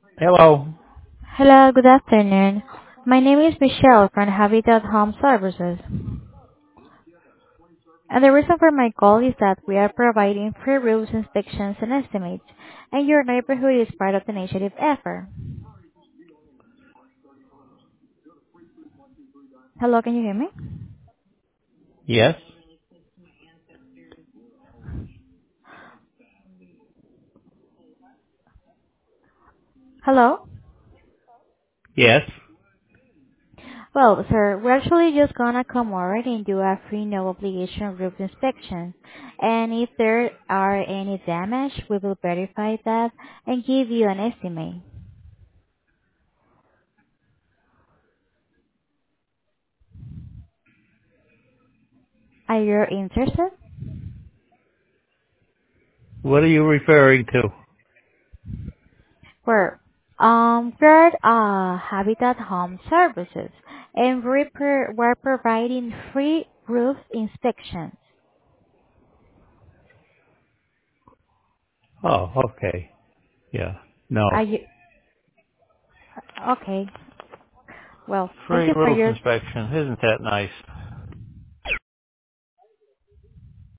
Hello. Hello, good afternoon. My name is Michelle from Habitat Home Services. And the reason for my call is that we are providing free roofs inspections and estimates, and your neighborhood is part of the initiative effort. Hello, can you hear me? Yes. Hello? Yes. Well, sir, we're actually just gonna come over and do a free no obligation roof inspection. And if there are any damage, we will verify that and give you an estimate. Are you interested? What are you referring to? We're we're Habitat Home Services, and we're providing free roof inspections. Oh, okay. Yeah. No. Are you okay? Well, thank Free you for roof your inspection. Isn't that nice?